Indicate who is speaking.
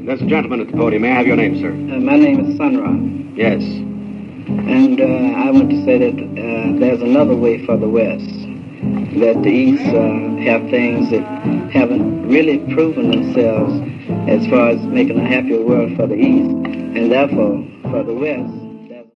Speaker 1: There's a gentleman at the podium. May I have your name, sir?
Speaker 2: My name is Sunra.
Speaker 1: Yes.
Speaker 2: And I want to say that there's another way for the West. That the East have things that haven't really proven themselves as far as making a happier world for the East. And therefore, for the West,